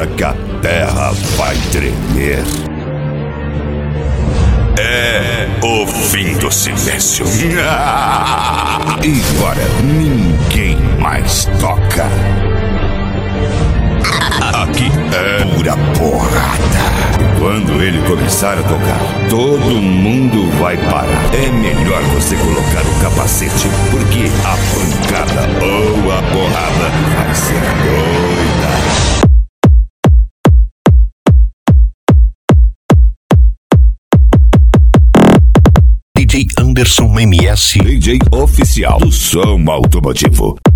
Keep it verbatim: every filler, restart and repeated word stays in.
hora que a terra vai tremer. É o fim do silêncio. E agora ninguém mais toca. Aqui é pura porrada. Quando ele começar a tocar, todo mundo vai parar. É melhor você colocar o capacete, porque a pancada ou a porrada vai ser doida. D J Anderson M S, D J oficial do som automotivo.